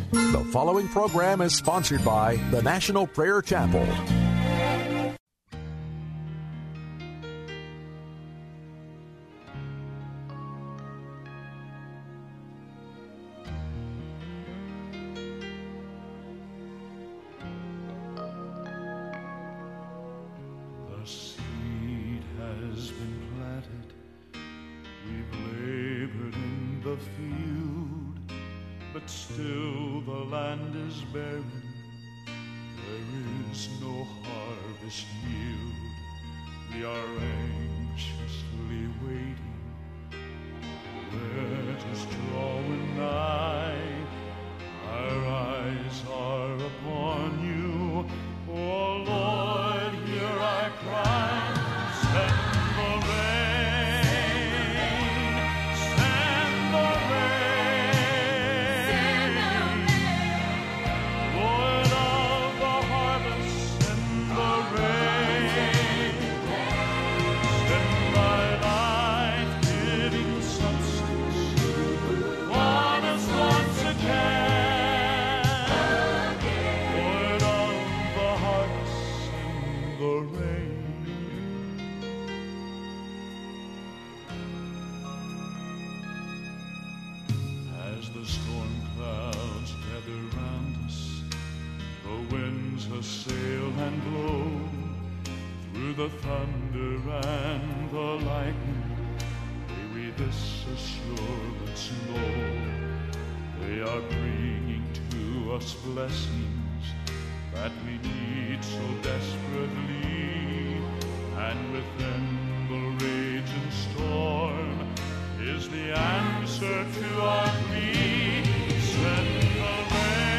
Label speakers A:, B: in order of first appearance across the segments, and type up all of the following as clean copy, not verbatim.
A: The following program is sponsored by the National Prayer Chapel.
B: Still the land is barren, there is no harvest yield. We are anxiously waiting, wet is drawing nigh. Our eyes are upon you, oh Lord, hear our cry. Send the rain, send the rain. Sail and blow through the thunder and the lightning. May we this assurance know, they are bringing to us blessings that we need so desperately. And within the raging storm is the answer to our plea. Send the rain.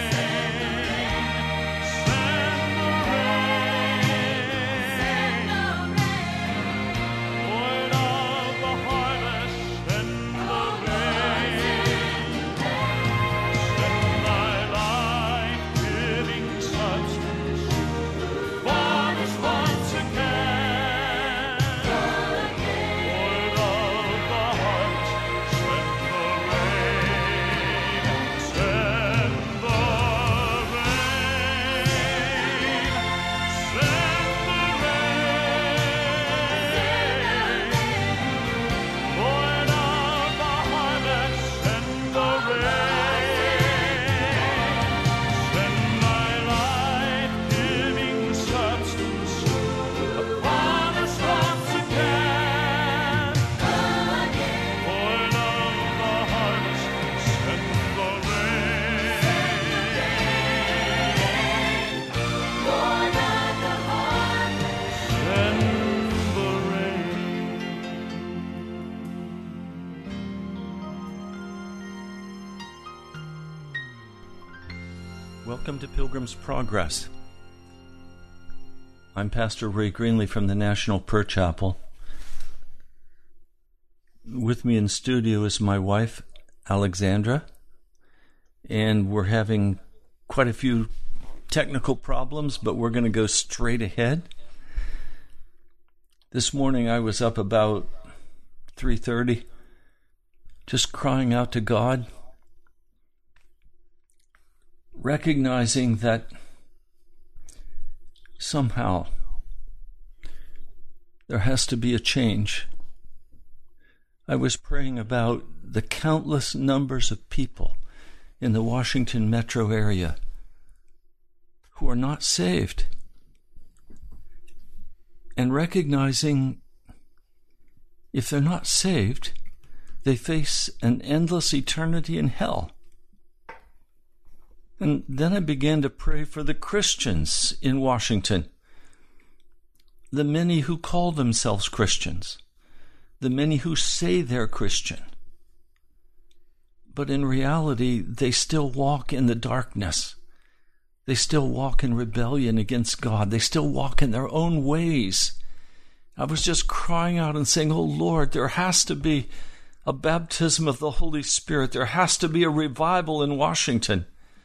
C: Welcome to Pilgrim's Progress. I'm Pastor Ray Greenlee from the National Prayer Chapel. With me in studio is my wife, Alexandra, and we're having quite a few technical problems, but we're going to go straight ahead. This morning I was up about 3:30, just crying out to God, recognizing that somehow there has to be a change. I was praying about the countless numbers of people in the Washington metro area who are not saved, and recognizing if they're not saved, they face an endless eternity in hell. And then I began to pray for the Christians in Washington, the many who call themselves Christians, the many who say they're Christian, but in reality, they still walk in the darkness. They still walk in rebellion against God. They still walk in their own ways. I was just crying out and saying, oh Lord, there has to be a baptism of the Holy Spirit. There has to be a revival in Washington.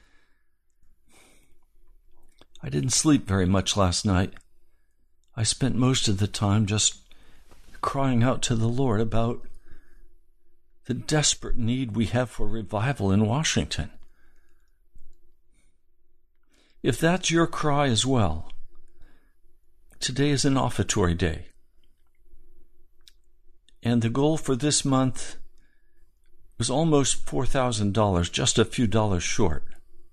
C: I didn't sleep very much last night. I spent most of the time just crying out to the Lord about the desperate need we have for revival in Washington. If that's your cry as well, today is an offertory day. And the goal for this month was almost $4,000, just a few dollars short.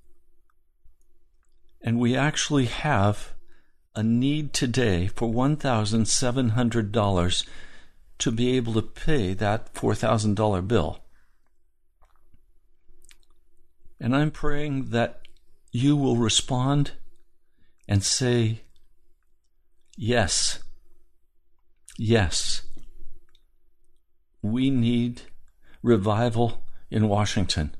C: And we actually have a need today for $1,700 to be able to pay that $4,000 bill. And I'm praying that you will respond and say, yes, yes, we need revival in Washington.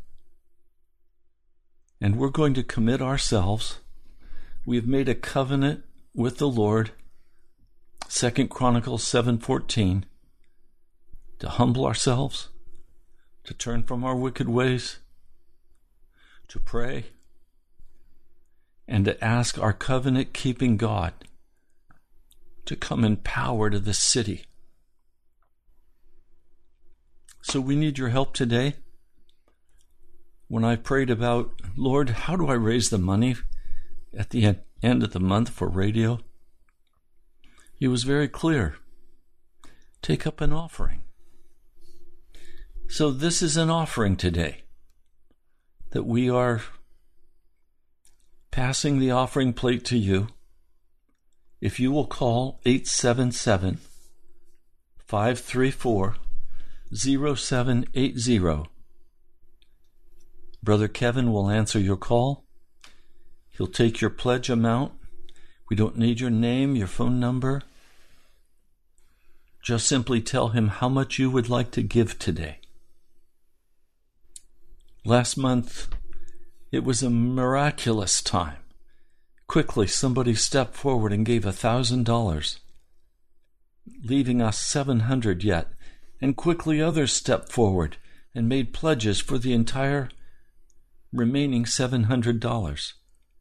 C: And we're going to commit ourselves. We have made a covenant with the Lord, 2 Chronicles 7:14, to humble ourselves, to turn from our wicked ways, to pray, and to ask our covenant-keeping God to come in power to this city. So we need your help today. When I prayed about, Lord, how do I raise the money at the end of the month for radio? He was very clear. Take up an offering. So this is an offering today that we are passing the offering plate to you. If you will call 877-534-0780, Brother Kevin will answer your call. He'll take your pledge amount. We don't need your name, your phone number. Just simply tell him how much you would like to give today. Last month, it was a miraculous time. Quickly, somebody stepped forward and gave $1,000, leaving us $700 yet. And quickly others stepped forward and made pledges for the entire remaining $700.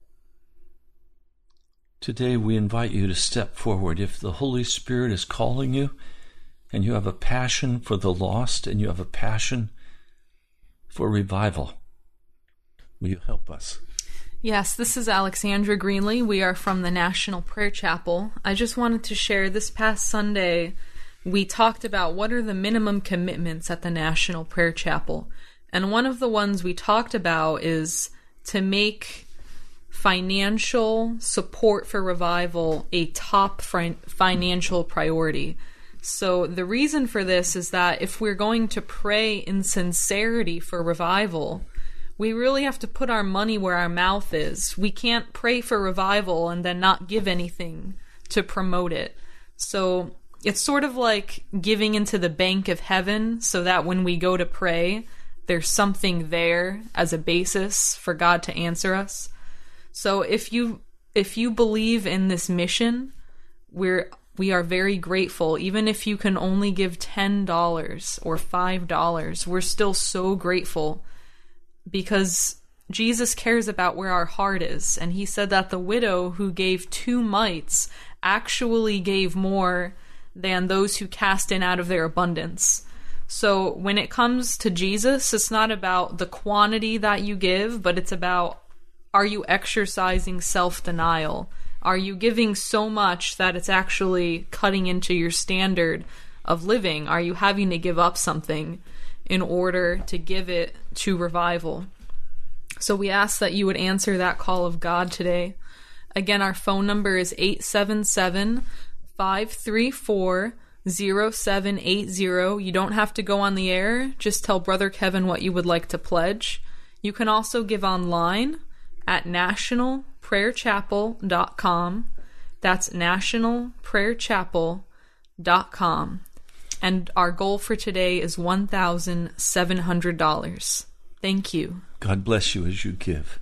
C: Today we invite you to step forward. If the Holy Spirit is calling you, and you have a passion for the lost, and you have a passion for revival, will you help us?
D: Yes, this is Alexandra Greenlee. We are from the National Prayer Chapel. I just wanted to share, this past Sunday, we talked about what are the minimum commitments at the National Prayer Chapel. And one of the ones we talked about is to make financial support for revival a top financial priority. So the reason for this is that if we're going to pray in sincerity for revival, we really have to put our money where our mouth is. We can't pray for revival and then not give anything to promote it. So it's sort of like giving into the bank of heaven so that when we go to pray, there's something there as a basis for God to answer us. So if you believe in this mission, we are very grateful. Even if you can only give $10 or $5, we're still so grateful, because Jesus cares about where our heart is. And he said that the widow who gave 2 mites actually gave more than those who cast in out of their abundance. So when it comes to Jesus, it's not about the quantity that you give, but it's about, are you exercising self-denial? Are you giving so much that it's actually cutting into your standard of living? Are you having to give up something in order to give it to revival? So we ask that you would answer that call of God today. Again, our phone number is 877-534-0780. You don't have to go on the air. Just tell Brother Kevin what you would like to pledge. You can also give online at nationalprayerchapel.com. That's nationalprayerchapel.com. And our goal for today is $1,700. Thank you.
C: God bless you as you give.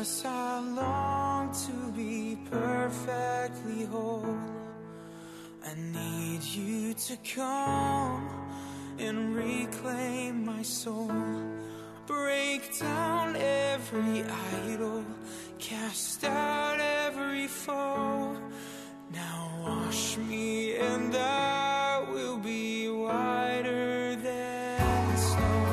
E: Jesus, I long to be perfectly whole. I need you to come and reclaim my soul. Break down every idol, cast out every foe. Now wash me and I will be whiter than snow.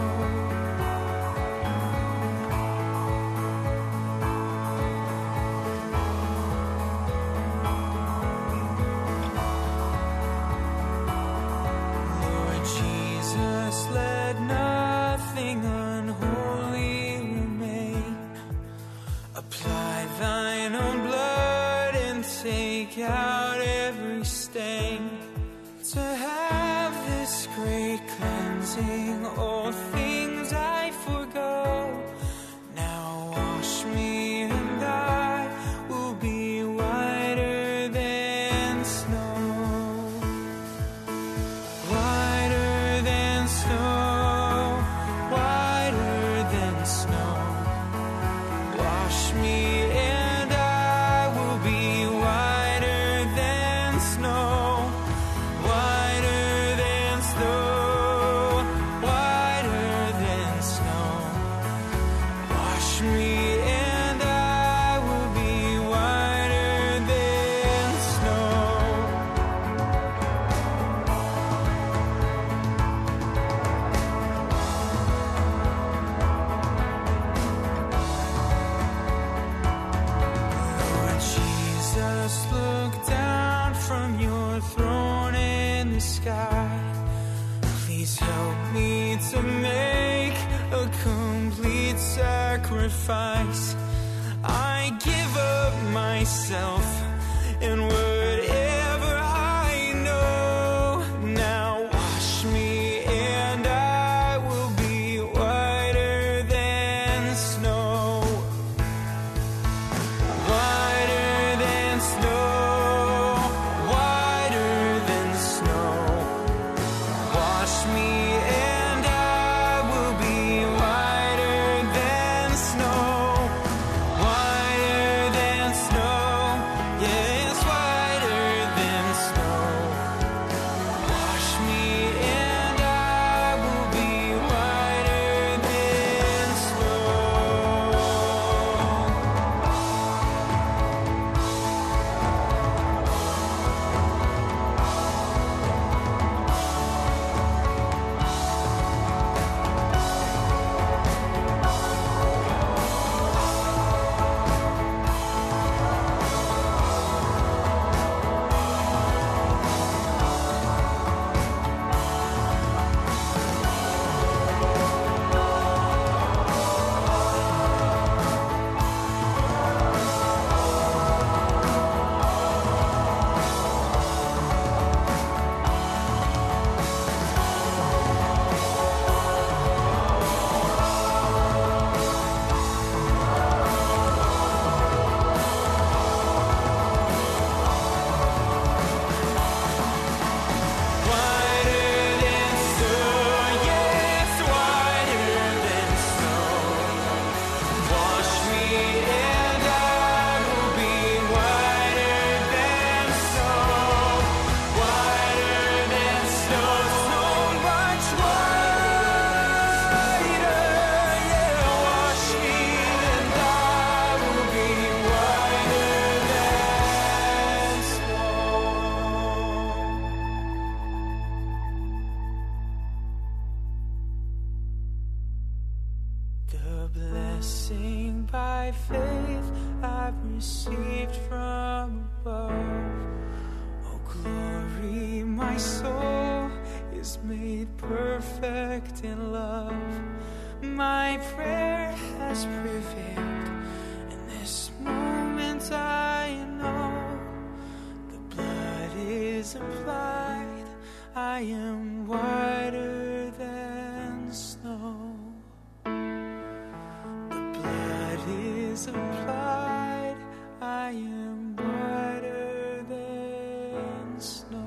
E: Lord Jesus, let nothing unholy remain. Apply thine own blood and take out every stain. To have this great cleansing, all things I forgo. Now wash me and I will be whiter than snow. Whiter than snow, whiter than snow. Wash me and I will be whiter than snow. Whiter than snow, whiter than snow. Wash me and I will be whiter than snow. Lord Jesus, look down from your throne in the sky. Please help me to make a complete sacrifice. I give up myself and whatever I know. Now wash me and I will be whiter than snow. Whiter than snow, whiter than snow. Wash me and I will be whiter than snow. Whiter than snow, yes, whiter than snow. Wash me and I will be whiter than snow. Whiter than snow, yes, whiter than snow. Wash me and I will be whiter than snow. Whiter than snow, so much whiter. Yeah, wash me and I will be whiter than snow. The blessing by faith I've received from above. Oh, glory, my soul is made perfect in love. My prayer has prevailed. In this moment I know the blood is applied. I am whiter than snow. The blood is applied. I am whiter than snow.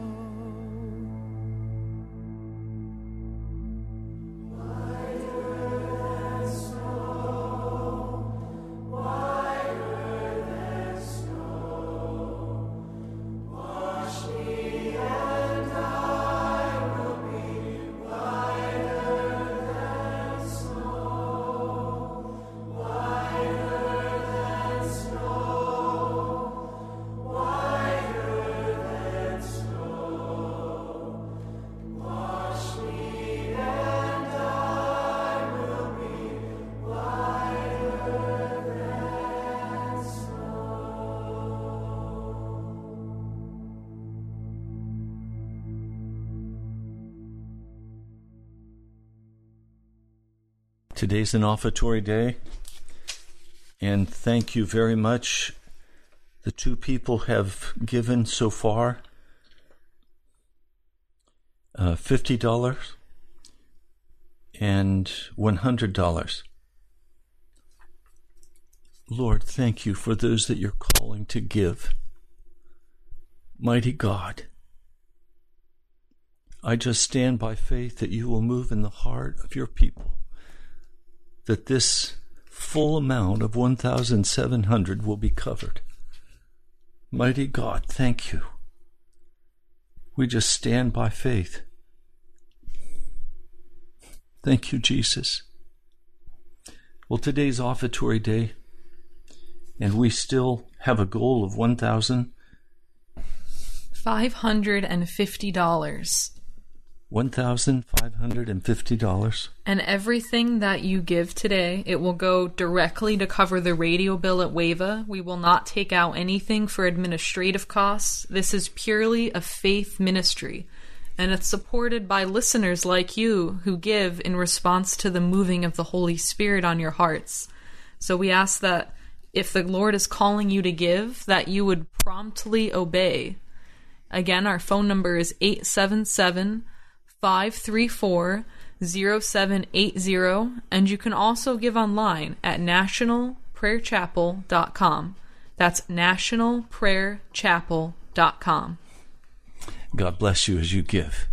E: Whiter than snow. Whiter
C: Today's an offertory day, and thank you very much. The two people have given so far $50 and $100. Lord, thank you for those that you're calling to give. Mighty God, I just stand by faith that you will move in the heart of your people, that this full amount of 1,700 will be covered. Mighty God, thank you. We just stand by faith. Thank you, Jesus. Well, today's offertory day, and we still have a goal of $1,550. $1,550.
D: And everything that you give today, it will go directly to cover the radio bill at WAVA. We will not take out anything for administrative costs. This is purely a faith ministry, and it's supported by listeners like you who give in response to the moving of the Holy Spirit on your hearts. So we ask that if the Lord is calling you to give, that you would promptly obey. Again, our phone number is 877-534-0780, and you can also give online at nationalprayerchapel.com. That's nationalprayerchapel.com.
C: God bless you as you give.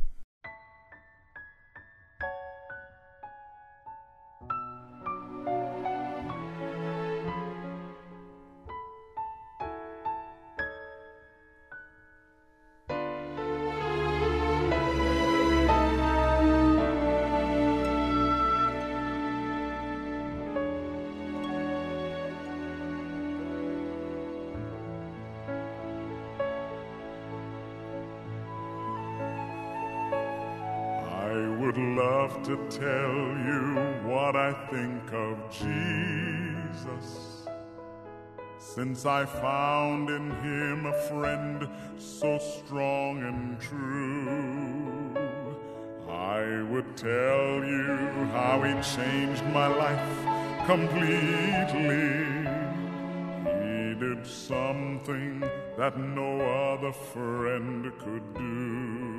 B: To tell you what I think of Jesus, since I found in him a friend so strong and true. I would tell you how he changed my life completely. He did something that no other friend could do.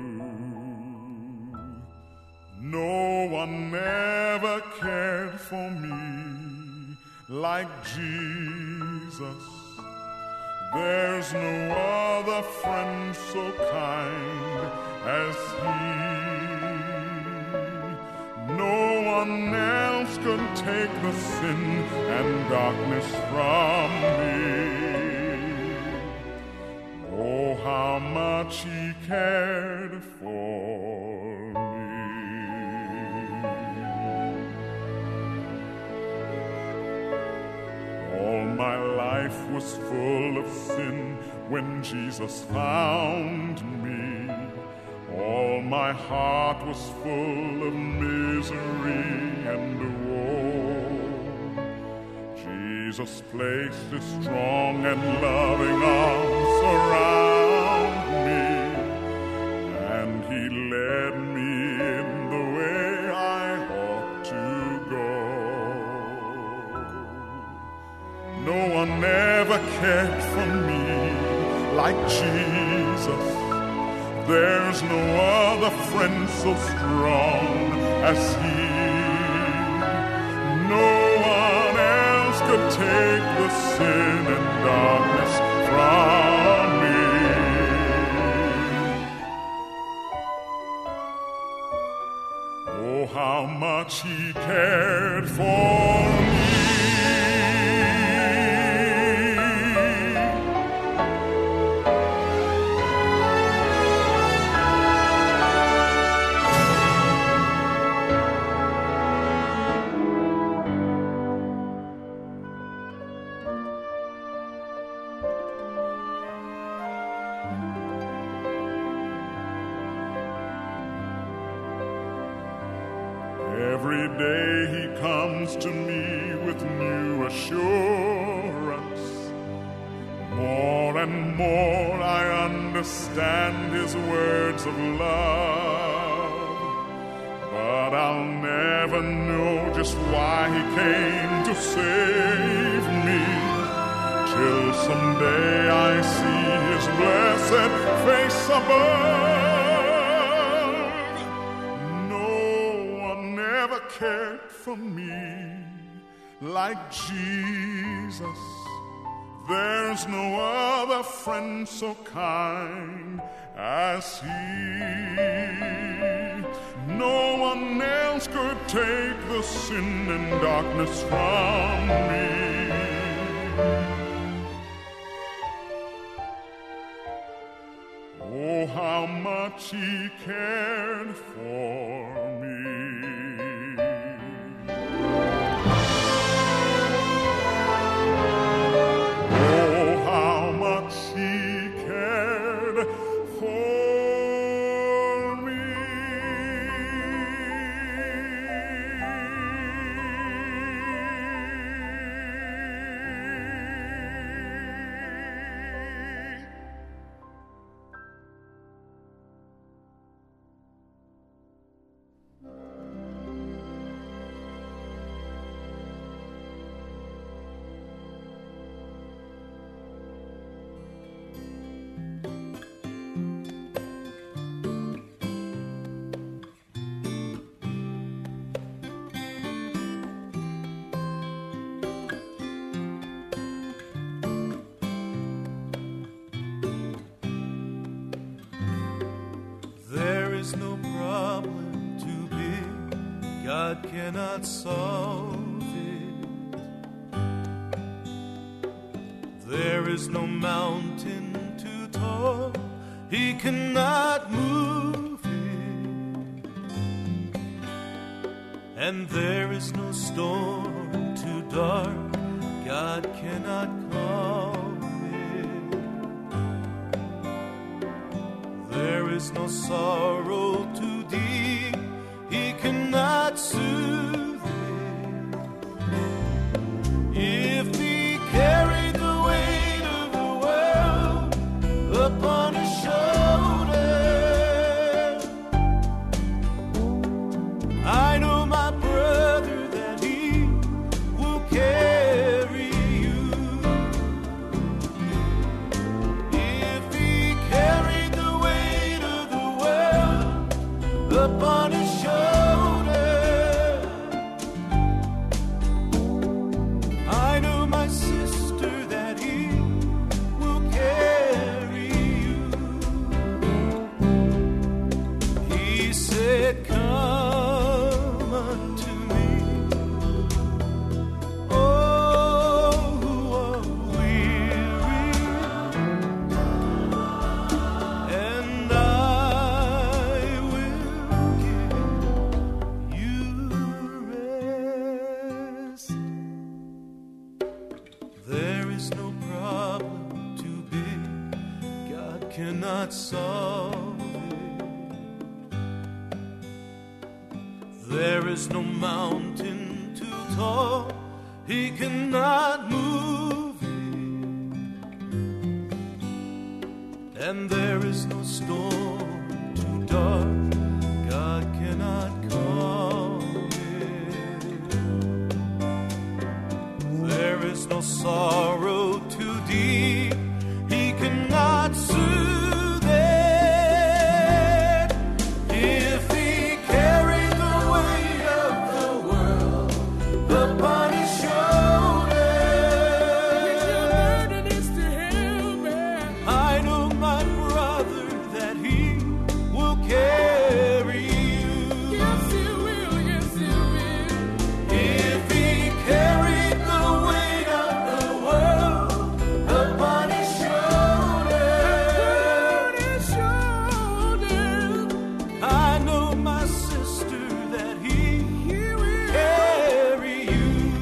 B: No one ever cared for me like Jesus. There's no other friend so kind as he. No one else could take the sin and darkness from me. Oh, how much he cared for. My life was full of sin when Jesus found me. All my heart was full of misery and woe. Jesus placed his strong and loving arms around me, and he led me in the way I ought to go. No one ever cared for me like Jesus. There's no other friend so strong as he. No one else could take the sin and darkness from me. Oh, how much he cared for me. Every day he comes to me with new assurance. More and more I understand his words of love. But I'll never know just why he came to save me, till someday I see his blessed face above. No one ever cared for me like Jesus. There's no other friend so kind as he. No one else could take the sin and darkness from me. Oh, how much he cared for me.
F: No problem too big, God cannot solve it. There is no mountain too tall, he cannot move it. And there is no storm too dark, God cannot calm it. There is no sorrow too deep, he cannot soothe it. If he carried the weight of the world upon his shoulder, I know my brother that he will carry you. If he carried the weight of the world upon his shoulder, I know my sister that he will carry you. He said, come unto me, oh, who are weary, and I will give you rest. There is no problem too big, God cannot solve it. There is no mountain too tall, he cannot move it. And there is no storm too dark, God cannot calm it. There is no sorrow too deep, he cannot soothe it. If he carried the weight of the world upon his shoulder, I know my brother that he will carry you. Yes, he will, yes, he will. If he carried the weight of the world upon his shoulder, I know my sister that he will carry you.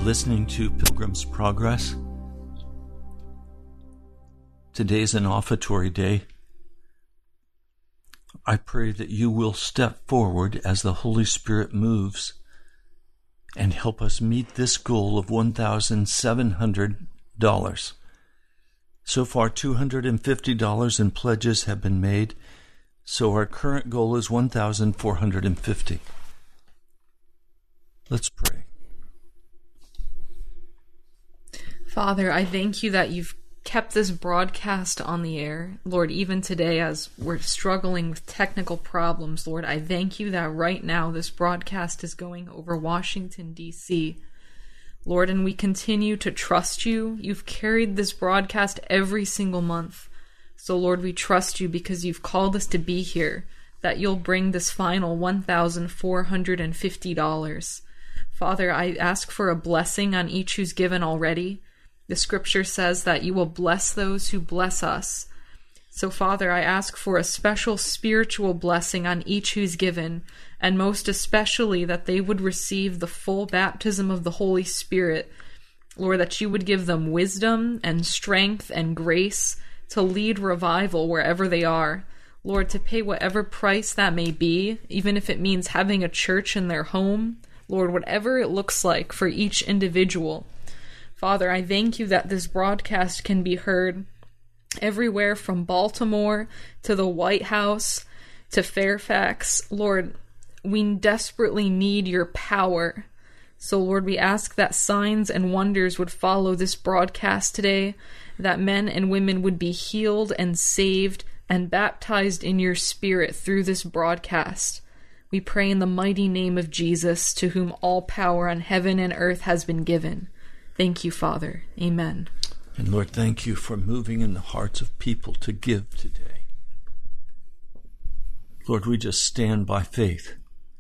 C: listening to Pilgrim's Progress. Today's an offertory day. I pray that you will step forward as the Holy Spirit moves and help us meet this goal of $1,700. So far, $250 in pledges have been made, so our current goal is $1,450. Let's pray.
D: Father, I thank you that you've kept this broadcast on the air. Lord, even today as we're struggling with technical problems, Lord, I thank you that right now this broadcast is going over Washington, D.C. Lord, and we continue to trust you. You've carried this broadcast every single month. So, Lord, we trust you because you've called us to be here, that you'll bring this final $1,450. Father, I ask for a blessing on each who's given already. The scripture says that you will bless those who bless us. So, Father, I ask for a special spiritual blessing on each who's given, and most especially that they would receive the full baptism of the Holy Spirit. Lord, that you would give them wisdom and strength and grace to lead revival wherever they are. Lord, to pay whatever price that may be, even if it means having a church in their home. Lord, whatever it looks like for each individual. Father, I thank you that this broadcast can be heard everywhere from Baltimore to the White House to Fairfax. Lord, we desperately need your power. So, Lord, we ask that signs and wonders would follow this broadcast today, that men and women would be healed and saved and baptized in your Spirit through this broadcast. We pray in the mighty name of Jesus, to whom all power on heaven and earth has been given. Thank you, Father. Amen.
C: And Lord, thank you for moving in the hearts of people to give today. Lord, we just stand by faith.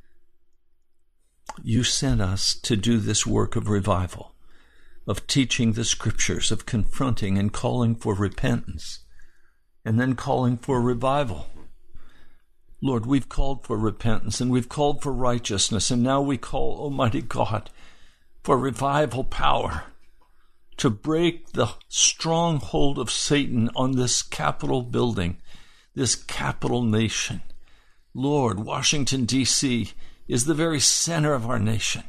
C: You sent us to do this work of revival, of teaching the scriptures, of confronting and calling for repentance, and then calling for revival. Lord, we've called for repentance and we've called for righteousness, and now we call, Almighty God, for revival power to break the stronghold of Satan on this Capitol building, this capital nation. Lord, Washington, D.C. is the very center of our nation.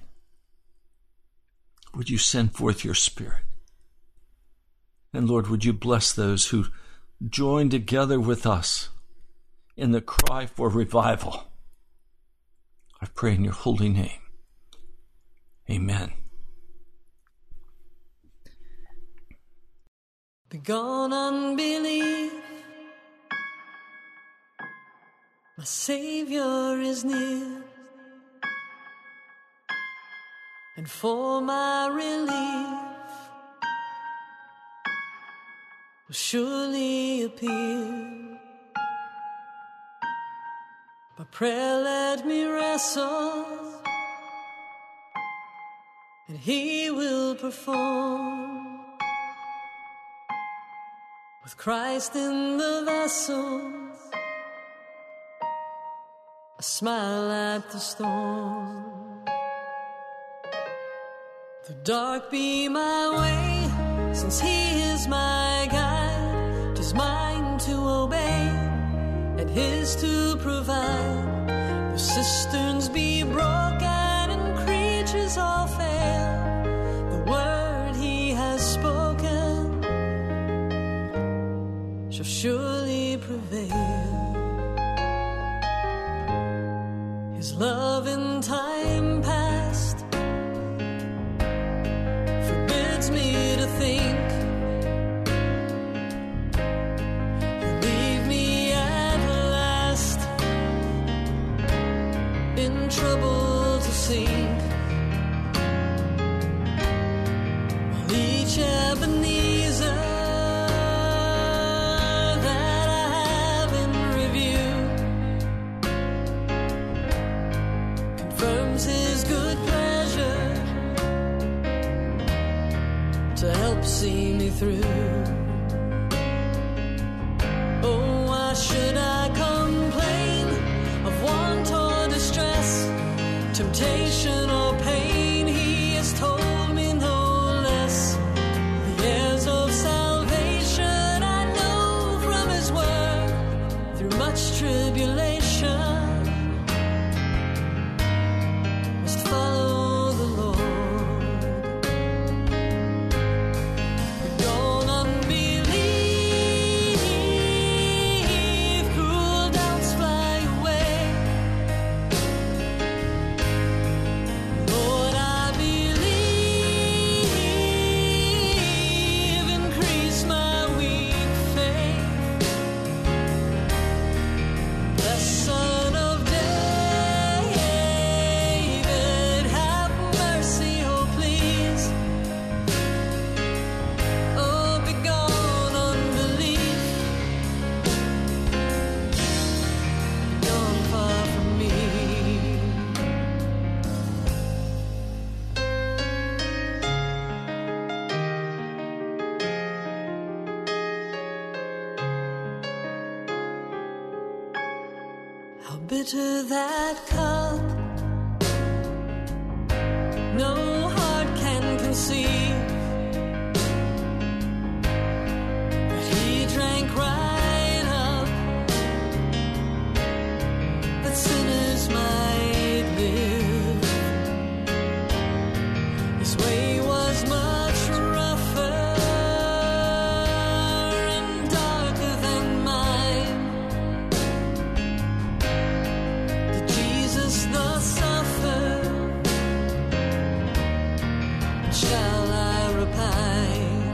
C: Would you send forth your Spirit? And Lord, would you bless those who join together with us in the cry for revival? I pray in your holy name. Amen.
E: Begone unbelief, my Savior is near, and for my relief will surely appear. By prayer let me wrestle, and he will perform. With Christ in the vessel, I smile at the storm. The dark be my way, since he is my guide. 'Tis mine to obey, and his to provide. The cisterns be broken and creatures all fail. The word he has spoken shall surely prevail. His love in time past forbids me to think he'll leave me at last in trouble to sink. While each Ebenezer his good pleasure to help see me through. Oh, why should I complain of want or distress, temptation or pain? He has told me no bitter that cup no heart can conceive, but he drank right up that sinners might live. His way was much rougher and darker than mine. Did Jesus thus suffer? Shall I repine?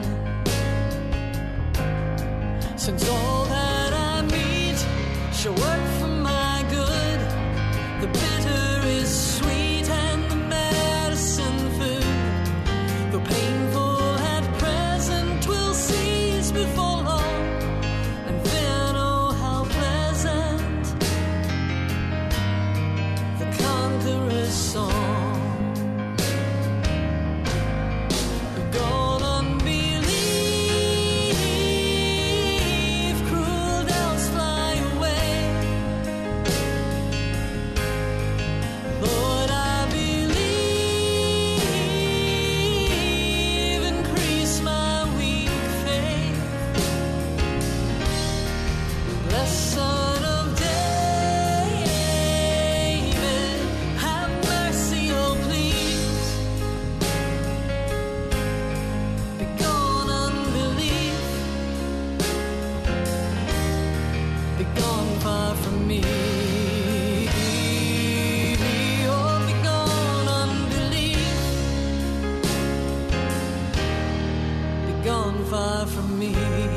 E: Since all that I meet shall work for my good, the bitter is sweet and the medicine food. Though painful at present will cease before long, and then oh how pleasant the conqueror's song. Gone unbelief, cruel doubts fly away. Lord, I believe, increase my weak faith. Blessed Son of David, have mercy, oh please. Begone unbelief, begone far from me. Oh, begone unbelief, begone far from me.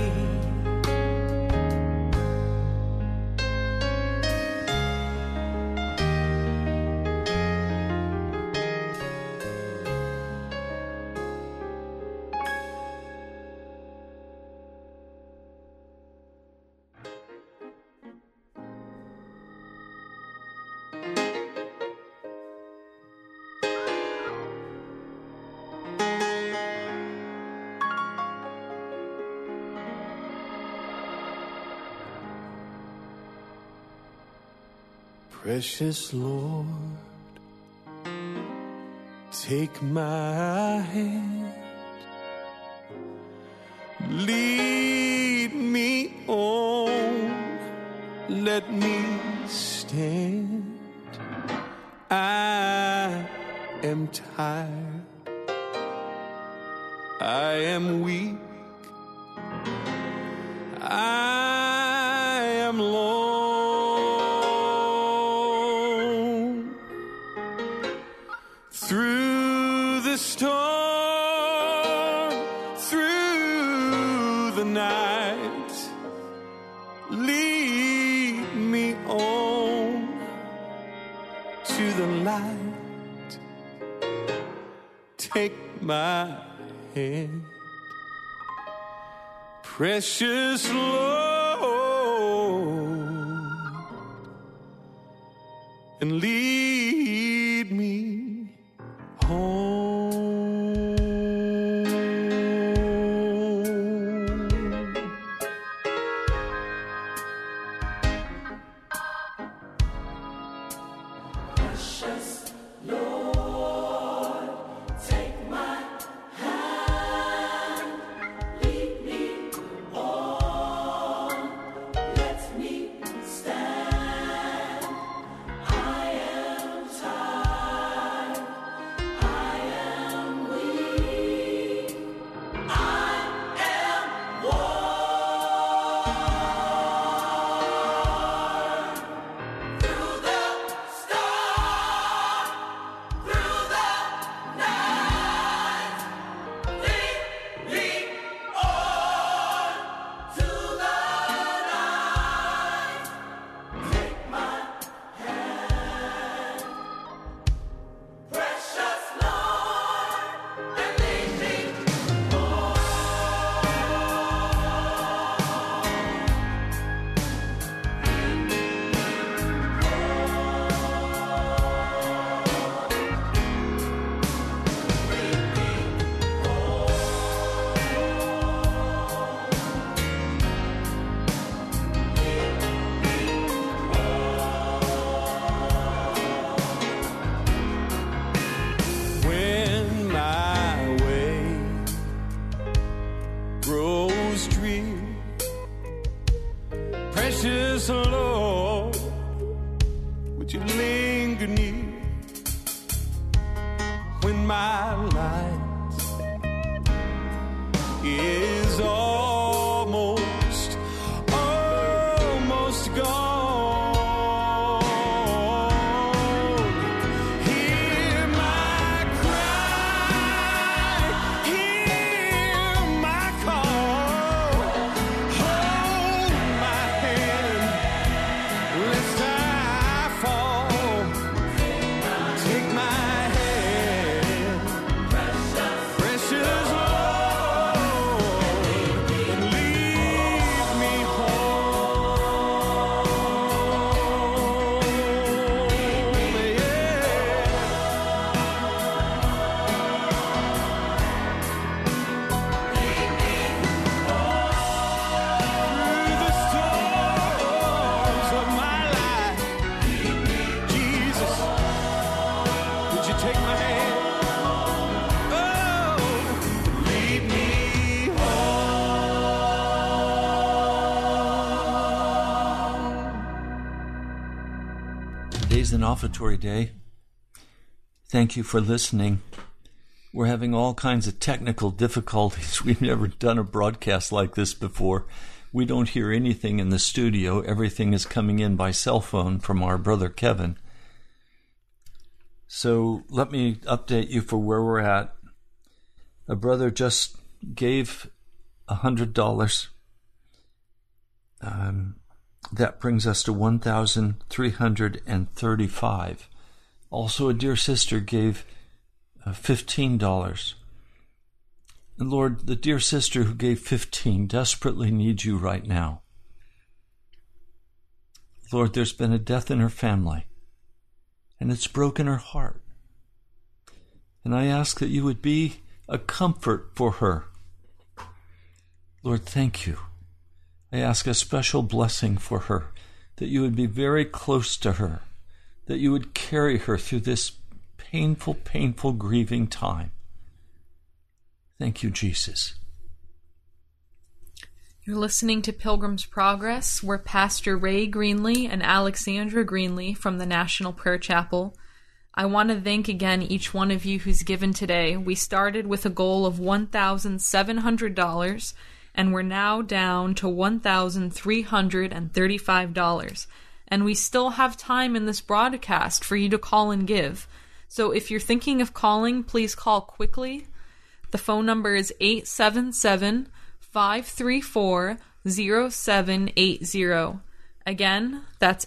F: Precious Lord, take my hand, lead me on, let me stand. I am tired, I am weak, I am lost. Through the storm, through the night, lead me on to the light. Take my hand, precious Lord, and lead me home.
E: Precious Lord, take my hand, lead me on, let me stand. I am
F: ministry. Precious Lord, would you linger near when my light is almost gone?
C: Today's an offertory day. Thank you for listening. We're having all kinds of technical difficulties. We've never done a broadcast like this before. We don't hear anything in the studio. Everything is coming in by cell phone from our brother Kevin. So let me update you for where we're at. A brother just gave $100. That brings us to $1,335. Also, a dear sister gave $15. And Lord, the dear sister who gave $15 desperately needs you right now. Lord, there's been a death in her family, and it's broken her heart. And I ask that you would be a comfort for her. Lord, thank you. I ask a special blessing for her, that you would be very close to her, that you would carry her through this painful, painful, grieving time. Thank you, Jesus.
D: You're listening to Pilgrim's Progress. We're Pastor Ray Greenlee and Alexandra Greenlee from the National Prayer Chapel. I want to thank again each one of you who's given today. We started with a goal of $1,700, and we're now down to $1,335. And we still have time in this broadcast for you to call and give. So if you're thinking of calling, please call quickly. The phone number is 877-534-0780. Again, that's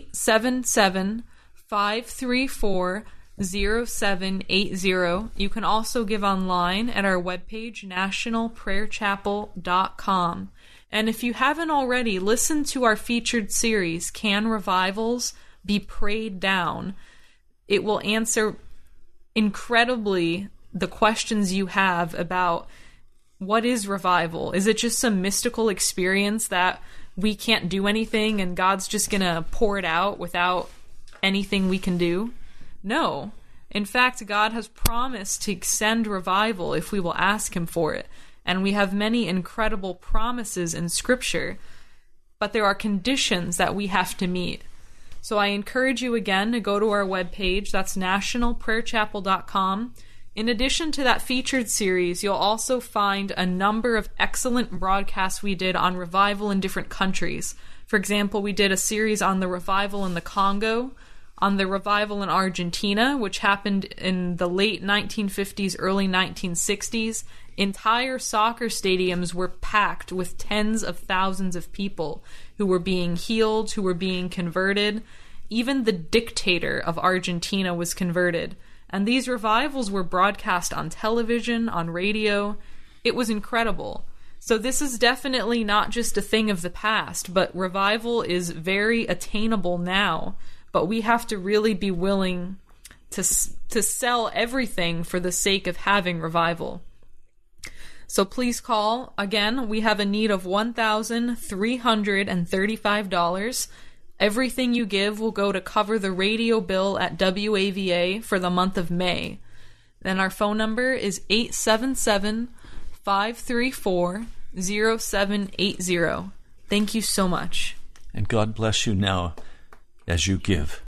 D: 877-534-0780. You can also give online at our webpage, nationalprayerchapel.com. And if you haven't already, listen to our featured series, Can Revivals Be Prayed Down? It will answer incredibly the questions you have about what is revival. Is it just some mystical experience that we can't do anything and God's just going to pour it out without anything we can do? No. In fact, God has promised to send revival if we will ask Him for it. And we have many incredible promises in Scripture, but there are conditions that we have to meet. So I encourage you again to go to our webpage, that's nationalprayerchapel.com. In addition to that featured series, you'll also find a number of excellent broadcasts we did on revival in different countries. For example, we did a series on the revival in the Congo, on the revival in Argentina, which happened in the late 1950s, early 1960s. Entire soccer stadiums were packed with tens of thousands of people who were being healed, who were being converted. Even the dictator of Argentina was converted. And these revivals were broadcast on television, on radio. It was incredible. So this is definitely not just a thing of the past, but revival is very attainable now. But we have to really be willing to sell everything for the sake of having revival. So please call. Again, we have a need of $1,335. Everything you give will go to cover the radio bill at WAVA for the month of May. Then our phone number is 877-534-0780. 0780. Thank you so much.
C: And God bless you now as you give.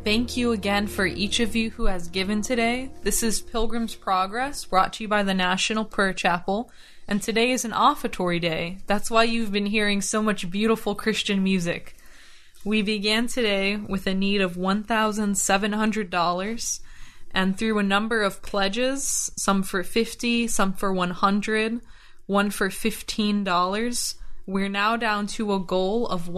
D: Thank you again for each of you who has given today. This is Pilgrim's Progress, brought to you by the National Prayer Chapel, and today is an offertory day. That's why you've been hearing so much beautiful Christian music. We began today with a need of $1,700, and through a number of pledges, some for $50, some for $100, one for $15, we're now down to a goal of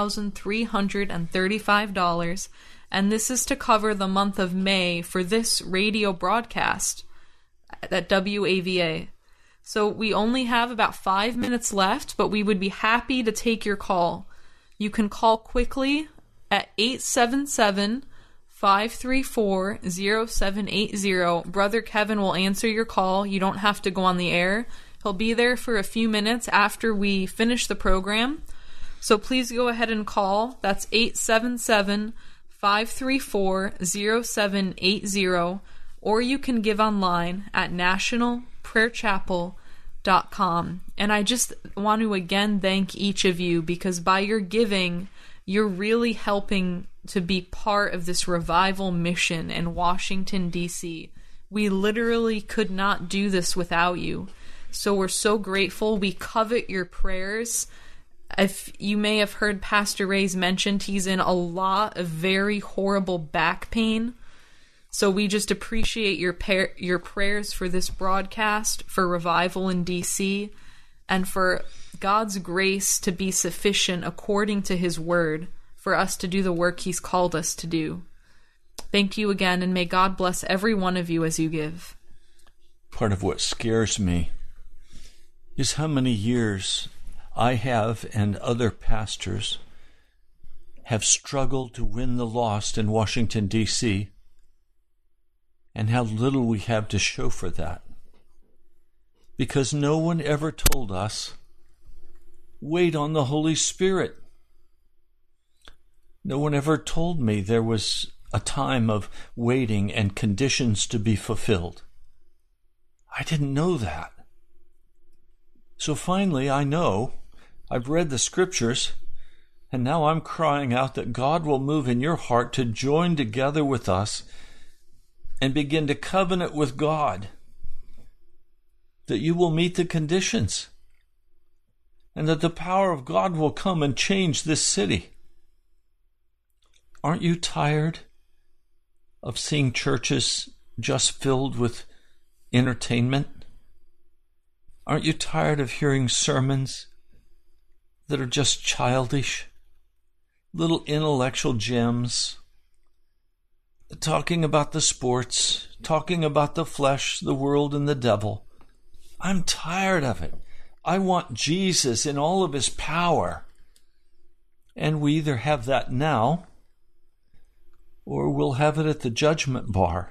D: $1,335, and this is to cover the month of May for this radio broadcast at WAVA. So we only have about 5 minutes left, but we would be happy to take your call. You can call quickly at 877-534-0780. Brother Kevin will answer your call. You don't have to go on the air. He'll be there for a few minutes after we finish the program. So please go ahead and call. That's 877-534-0780. Or you can give online at nationalprayerchapel.com. And I just want to again thank each of you, because by your giving, you're really helping to be part of this revival mission in Washington, D.C. We literally could not do this without you. So we're so grateful. We covet your prayers. If you may have heard Pastor Ray's mentioned, he's in a lot of very horrible back pain. So we just appreciate your prayers for this broadcast, for revival in D.C., and for God's grace to be sufficient according to His word for us to do the work He's called us to do. Thank you again, and may God bless every one of you as you give.
C: Part of what scares me is how many years I have and other pastors have struggled to win the lost in Washington, D.C., and how little we have to show for that. Because no one ever told us, wait on the Holy Spirit. No one ever told me there was a time of waiting and conditions to be fulfilled. I didn't know that. So finally, I know. I've read the scriptures, and now I'm crying out that God will move in your heart to join together with us and begin to covenant with God, that you will meet the conditions, and that the power of God will come and change this city. Aren't you tired of seeing churches just filled with entertainment? Aren't you tired of hearing sermons that are just childish, little intellectual gems, talking about the sports, talking about the flesh, the world, and the devil? I'm tired of it. I want Jesus in all of His power. And we either have that now, or we'll have it at the judgment bar.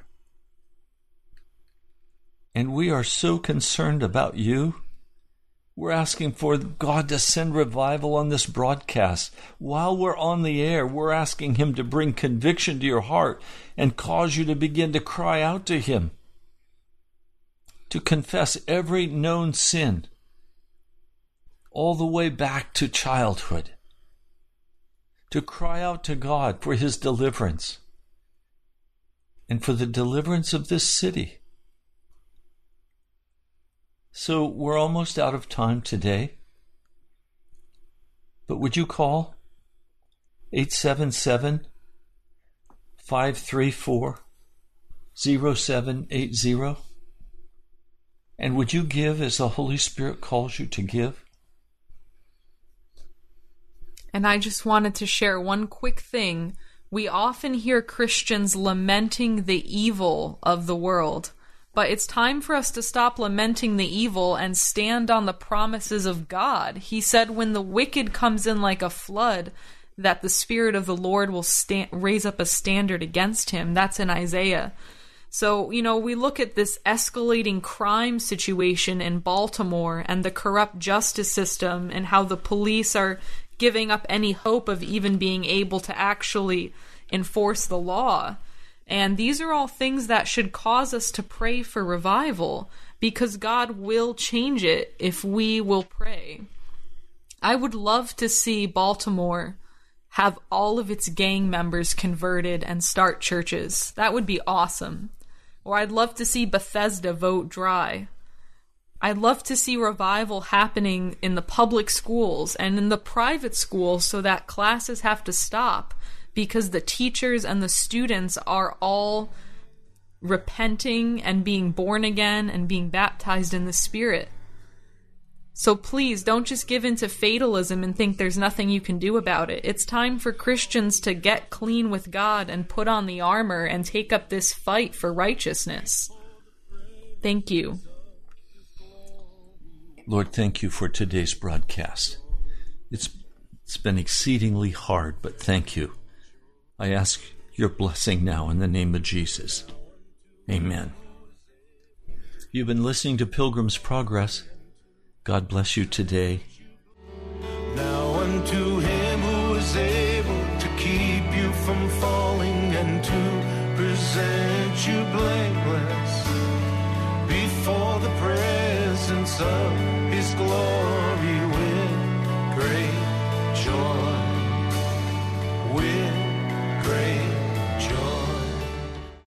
C: And we are so concerned about you. We're asking for God to send revival on this broadcast. While we're on the air, we're asking Him to bring conviction to your heart and cause you to begin to cry out to Him, to confess every known sin, all the way back to childhood, to cry out to God for His deliverance and for the deliverance of this city. So we're almost out of time today, but would you call 877-534-0780? And would you give as the Holy Spirit calls you to give?
D: And I just wanted to share one quick thing. We often hear Christians lamenting the evil of the world. But it's time for us to stop lamenting the evil and stand on the promises of God. He said when the wicked comes in like a flood, that the Spirit of the Lord will raise up a standard against him. That's in Isaiah. So, we look at this escalating crime situation in Baltimore and the corrupt justice system and how the police are giving up any hope of even being able to actually enforce the law. And these are all things that should cause us to pray for revival, because God will change it if we will pray. I would love to see Baltimore have all of its gang members converted and start churches. That would be awesome. Or I'd love to see Bethesda vote dry. I'd love to see revival happening in the public schools and in the private schools so that classes have to stop because the teachers and the students are all repenting and being born again and being baptized in the Spirit. So please, don't just give in to fatalism and think there's nothing you can do about it. It's time for Christians to get clean with God and put on the armor and take up this fight for righteousness. Thank you.
C: Lord, thank you for today's broadcast. It's been exceedingly hard, but thank you. I ask your blessing now in the name of Jesus. Amen. You've been listening to Pilgrim's Progress. God bless you today.
F: Now unto him who is able to keep you from falling and to present you blameless before the presence of his glory.